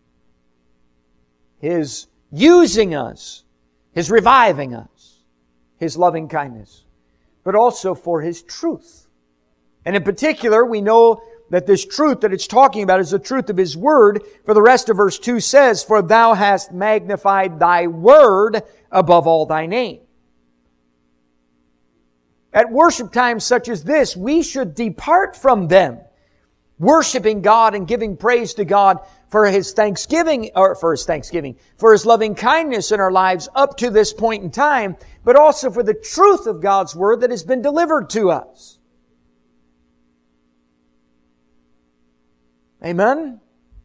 His using us, His reviving us, His loving kindness, but also for His truth. And in particular, we know that this truth that it's talking about is the truth of His Word. For the rest of verse 2 says, For Thou hast magnified Thy Word above all Thy name. At worship times such as this, we should depart from them, worshiping God and giving praise to God for His thanksgiving, for His loving kindness in our lives up to this point in time, but also for the truth of God's Word that has been delivered to us. Amen?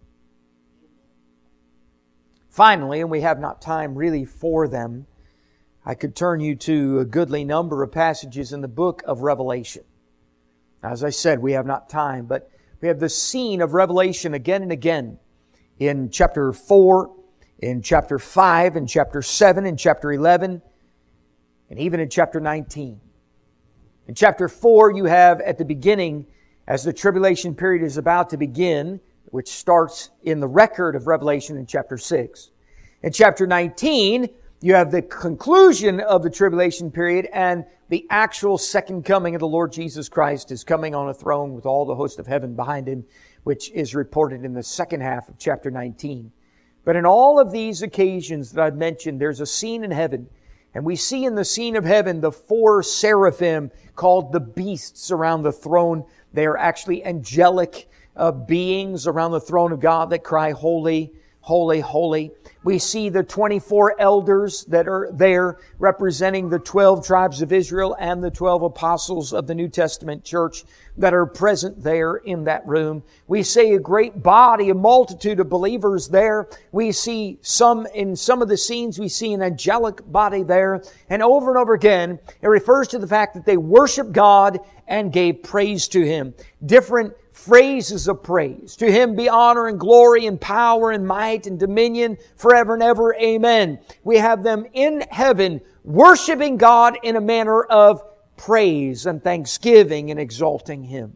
Finally, and we have not time really for them, I could turn you to a goodly number of passages in the book of Revelation. As I said, we have not time, but we have the scene of Revelation again and again in chapter 4, in chapter 5, in chapter 7, in chapter 11, and even in chapter 19. In chapter 4, you have at the beginning, as the tribulation period is about to begin, which starts in the record of Revelation in chapter 6. In chapter 19, you have the conclusion of the tribulation period and the actual second coming of the Lord Jesus Christ is coming on a throne with all the host of heaven behind Him, which is reported in the second half of chapter 19. But in all of these occasions that I've mentioned, there's a scene in heaven. And we see in the scene of heaven the 4 seraphim called the beasts around the throne. They are actually angelic beings around the throne of God that cry, Holy, holy, holy. We see the 24 elders that are there representing the 12 tribes of Israel and the 12 apostles of the New Testament church that are present there in that room. We see a great body, a multitude of believers there. We see in some of the scenes, we see an angelic body there. And over again, it refers to the fact that they worshiped God and gave praise to Him. Different phrases of praise. To Him be honor and glory and power and might and dominion forever and ever. Amen. We have them in heaven worshiping God in a manner of praise and thanksgiving and exalting Him.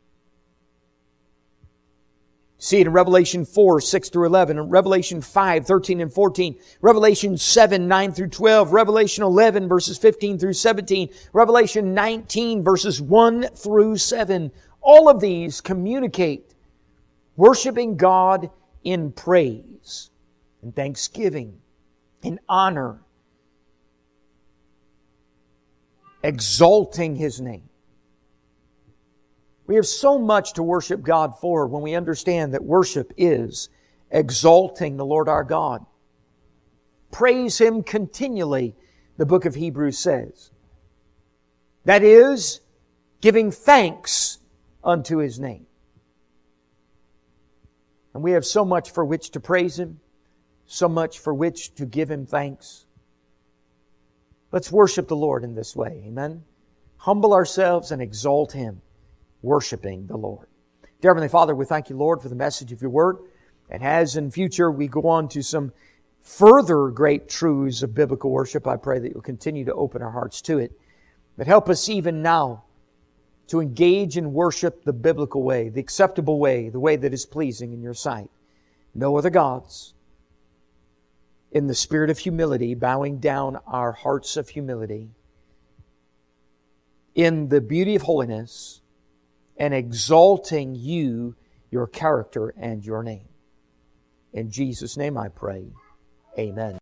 See it in Revelation 4, 6 through 11, in Revelation 5, 13 and 14, Revelation 7, 9 through 12, Revelation 11, verses 15 through 17, Revelation 19, verses 1 through 7. All of these communicate worshiping God in praise, in thanksgiving, in honor, exalting His name. We have so much to worship God for when we understand that worship is exalting the Lord our God. Praise Him continually, the book of Hebrews says. That is, giving thanks unto His name. And we have so much for which to praise Him, so much for which to give Him thanks. Let's worship the Lord in this way. Amen. Humble ourselves and exalt Him, worshiping the Lord. Dear Heavenly Father, we thank You, Lord, for the message of Your Word. And as in future we go on to some further great truths of biblical worship, I pray that You'll continue to open our hearts to it. But help us even now to engage in worship the biblical way, the acceptable way, the way that is pleasing in Your sight. No other gods. In the spirit of humility, bowing down our hearts of humility. In the beauty of holiness and exalting You, Your character, and Your name. In Jesus' name I pray. Amen.